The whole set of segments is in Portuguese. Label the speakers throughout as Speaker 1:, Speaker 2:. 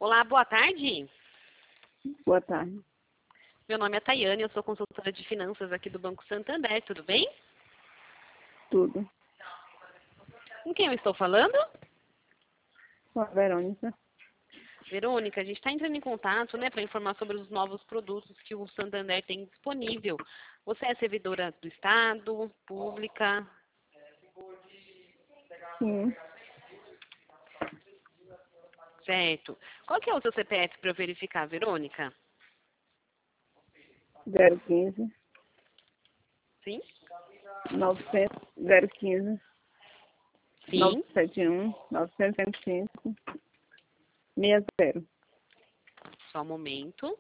Speaker 1: Olá, boa tarde.
Speaker 2: Boa tarde.
Speaker 1: Meu nome é Tayane, eu sou consultora de finanças aqui do Banco Santander, tudo bem?
Speaker 2: Tudo.
Speaker 1: Com quem eu estou falando?
Speaker 2: Com a Verônica.
Speaker 1: Verônica, a gente está entrando em contato, para informar sobre os novos produtos que o Santander tem disponível. Você é servidora do Estado, pública?
Speaker 2: Sim.
Speaker 1: Certo. Qual que é o seu CPF para eu verificar, Verônica?
Speaker 2: 015
Speaker 1: Sim?
Speaker 2: 900 015
Speaker 1: Sim.
Speaker 2: 971 905 60.
Speaker 1: Só um momento.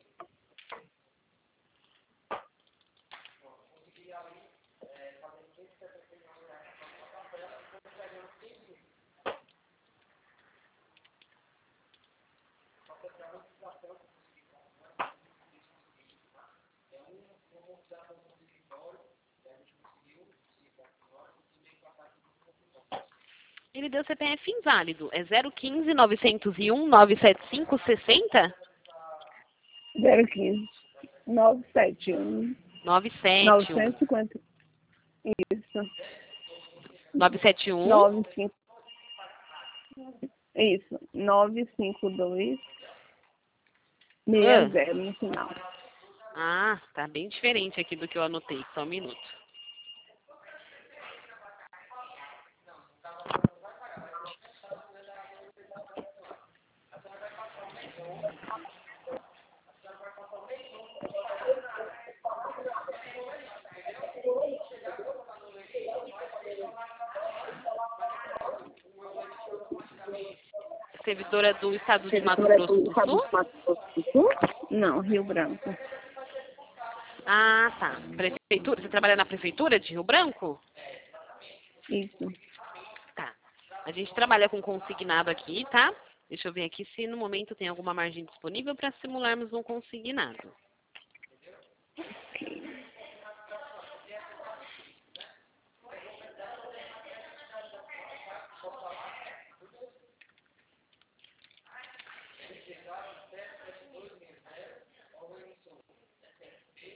Speaker 1: Ele deu CPF inválido. É 015 901 975 60?
Speaker 2: 015 971
Speaker 1: 971.
Speaker 2: 950. Isso.
Speaker 1: 971?
Speaker 2: 95. Isso. 952
Speaker 1: Ah,
Speaker 2: 60 no final.
Speaker 1: tá bem diferente aqui do que eu anotei. Só um minuto. Servidora do Estado de Mato
Speaker 2: Servidora
Speaker 1: Grosso
Speaker 2: do
Speaker 1: do
Speaker 2: Estado
Speaker 1: Sul?
Speaker 2: de Mato Grosso do Sul? Não, Rio Branco.
Speaker 1: Ah, tá. Prefeitura? Você trabalha na prefeitura de Rio Branco?
Speaker 2: Isso.
Speaker 1: Tá. A gente trabalha com consignado aqui, tá? Deixa eu ver aqui se no momento tem alguma margem disponível para simularmos um consignado.